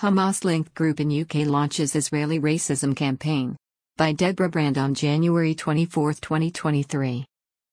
Hamas-linked group in UK launches Israeli racism campaign. By Deborah Brand on January 24, 2023.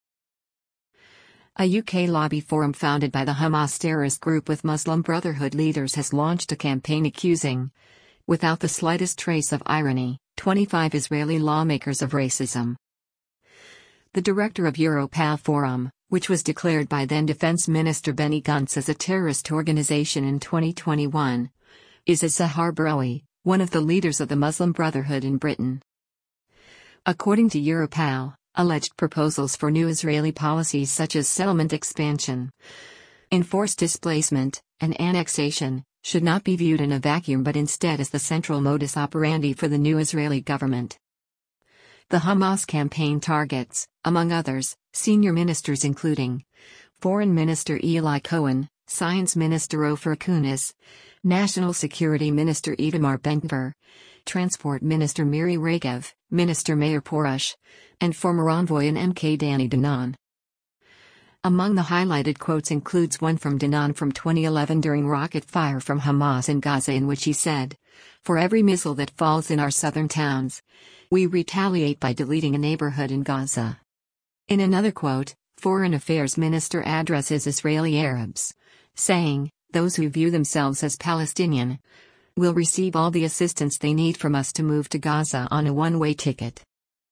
A UK lobby forum founded by the Hamas terrorist group with Muslim Brotherhood leaders has launched a campaign accusing, without the slightest trace of irony, 25 Israeli lawmakers of racism. The director of Europal Forum, which was declared by then Defense Minister Benny Gantz as a terrorist organization in 2021, is Zahar Barawi, one of the leaders of the Muslim Brotherhood in Britain. According to Europal, alleged proposals for new Israeli policies such as settlement expansion, enforced displacement, and annexation, should not be viewed in a vacuum but instead as the central modus operandi for the new Israeli government. The Hamas campaign targets, among others, senior ministers including Foreign Minister Eli Cohen, Science Minister Ofer Kunis, National Security Minister Itamar Ben-Gvir, Transport Minister Miri Regev, Minister Meir Porush, and former envoy in MK Danny Danon. Among the highlighted quotes includes one from Danon from 2011 during rocket fire from Hamas in Gaza in which he said, "For every missile that falls in our southern towns, we retaliate by deleting a neighborhood in Gaza." In another quote, Foreign Affairs Minister addresses Israeli Arabs, saying, "Those who view themselves as Palestinian will receive all the assistance they need from us to move to Gaza on a one-way ticket."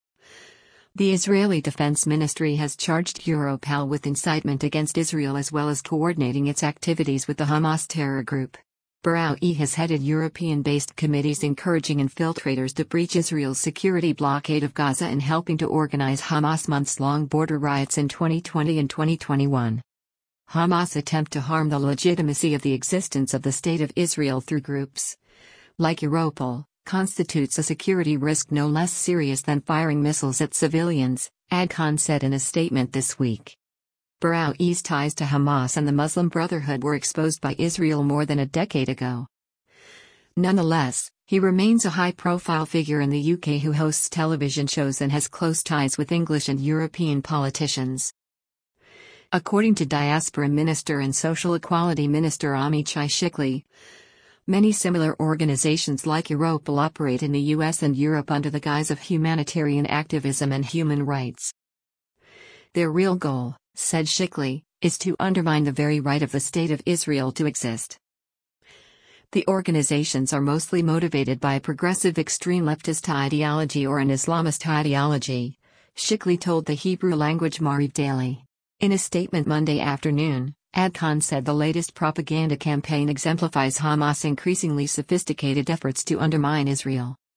The Israeli Defense Ministry has charged Europal with incitement against Israel as well as coordinating its activities with the Hamas terror group. Barawi has headed European-based committees encouraging infiltrators to breach Israel's security blockade of Gaza and helping to organize Hamas months-long border riots in 2020 and 2021. Hamas' attempt to harm the legitimacy of the existence of the State of Israel through groups like Europol constitutes a security risk no less serious than firing missiles at civilians, Adcon said in a statement this week. Barawi's ties to Hamas and the Muslim Brotherhood were exposed by Israel more than a decade ago. Nonetheless, he remains a high-profile figure in the UK who hosts television shows and has close ties with English and European politicians. According to Diaspora Minister and Social Equality Minister Amichai Shikli, many similar organizations like Europol operate in the US and Europe under the guise of humanitarian activism and human rights. Their real goal, said Shikli, is to undermine the very right of the State of Israel to exist. The organizations are mostly motivated by a progressive extreme leftist ideology or an Islamist ideology, Shikli told the Hebrew-language Maariv Daily. In a statement Monday afternoon, Adcon said the latest propaganda campaign exemplifies Hamas' increasingly sophisticated efforts to undermine Israel.